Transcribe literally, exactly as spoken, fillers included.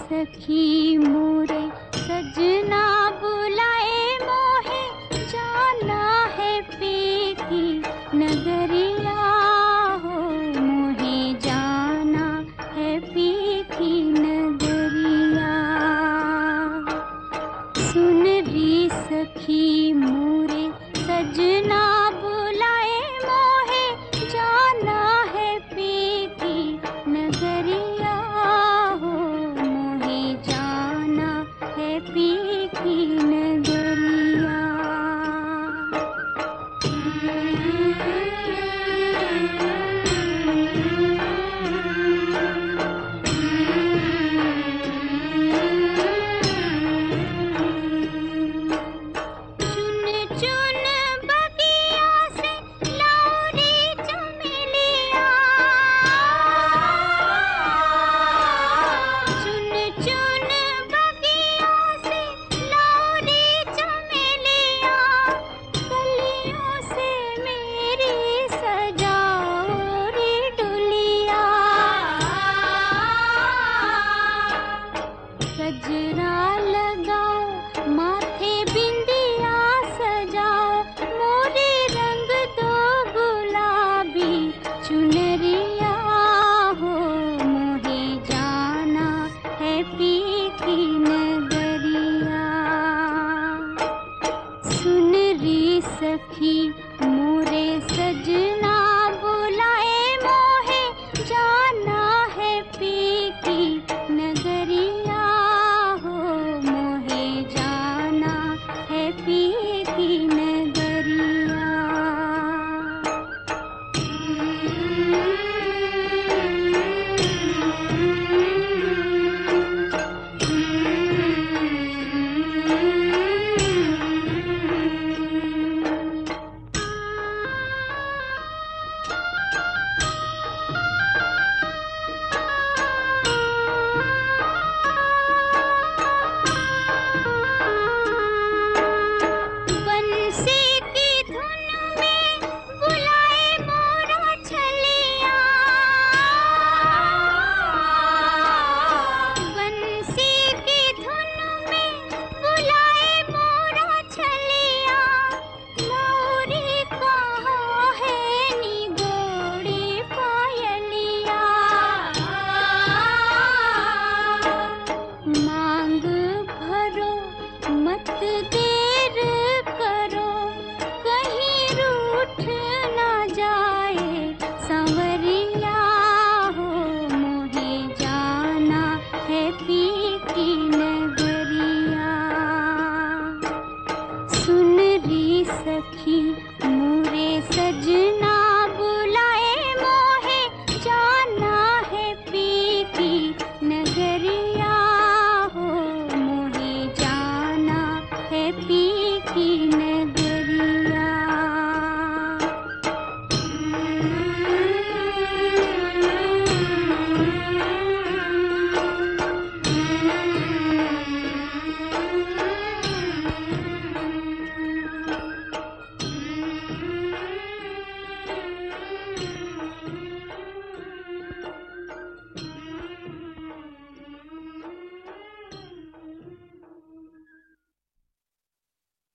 सखी मोरे सजना बुलाए मोहे जाना है पीकी नगरिया हो, मोहे जाना है पीकी नगरिया। सुन री सखी मोरे सजना बुलाए मोहे जाना है पीकी नगरिया हो, मोहे जाना है पीकी नगरिया। गजरा लगाओ माथे बिंदिया सजाओ, मोरे रंग दो गुलाबी चुनरिया हो, मोहे जाना है पीकी नगरिया। सुन री सखी मोरे सजना बुलाए मोहे जाना है पीकी नगरिया हो, मोहे जाना है पीकी नगरिया। मत देर करो कहीं रूठ ना जाए सांवरिया हो, मोहे जाना है पीकी नगरिया। सुन री सखी मोरे सजना